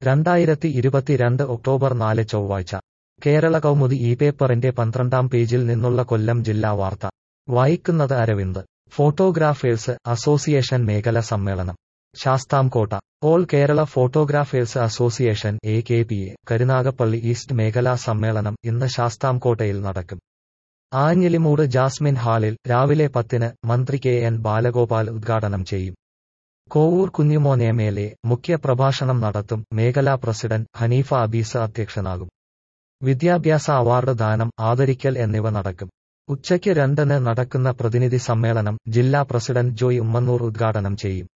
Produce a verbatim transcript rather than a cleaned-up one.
രണ്ടായിരത്തി ഇരുപത്തിരണ്ട് ഒക്ടോബർ നാല് ചൊവ്വാഴ്ച കേരള കൗമുദി ഈ പേപ്പറിന്റെ പന്ത്രണ്ടാം പേജിൽ നിന്നുള്ള കൊല്ലം ജില്ലാ വാർത്ത വായിക്കുന്നത് അരവിന്ദ്. ഫോട്ടോഗ്രാഫേഴ്സ് അസോസിയേഷൻ മേഖല സമ്മേളനം Sasthamkotta. All Kerala photographers association A K P A Karunagappally east മേഖലാ സമ്മേളനം ഇന്ന് ശാസ്താംകോട്ടയിൽ നടക്കും. ആഞ്ഞിലിമൂട് ജാസ്മിൻ ഹാളിൽ രാവിലെ പത്തിന് മന്ത്രി കെ എൻ ബാലഗോപാൽ ഉദ്ഘാടനം ചെയ്യും. Kovoor Kunjumon M L A മുഖ്യ പ്രഭാഷണം നടത്തും. മേഖലാ പ്രസിഡന്റ് ഹനീഫ അബീസ് അധ്യക്ഷനാകും. വിദ്യാഭ്യാസ അവാർഡ് ദാനം, ആദരിക്കൽ എന്നിവ നടക്കും. ഉച്ചയ്ക്ക് രണ്ടിന് നടക്കുന്ന പ്രതിനിധി സമ്മേളനം ജില്ലാ പ്രസിഡന്റ് ജോയ് ഉമ്മന്നൂർ ഉദ്ഘാടനം ചെയ്യും.